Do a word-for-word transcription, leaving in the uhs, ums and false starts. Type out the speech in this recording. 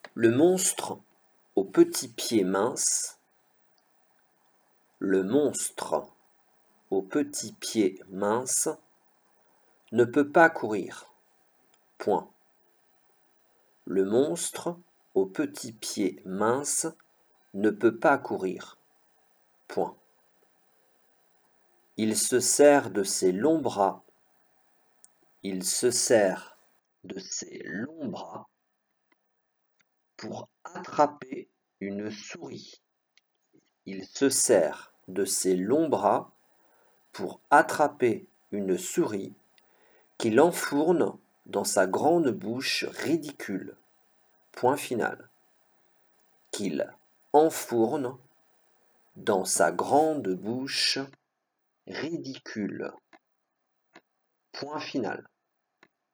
Le monstre aux petits pieds minces, le monstre aux petits pieds minces ne peut pas courir. Point. Le monstre aux petits pieds minces ne peut pas courir. Point. Il se sert de ses longs bras. Il se sert de ses longs bras pour attraper une souris. Il se sert de ses longs bras pour attraper une souris qu'il enfourne dans sa grande bouche ridicule. Point final. Qu'il enfourne dans sa grande bouche ridicule. Point final.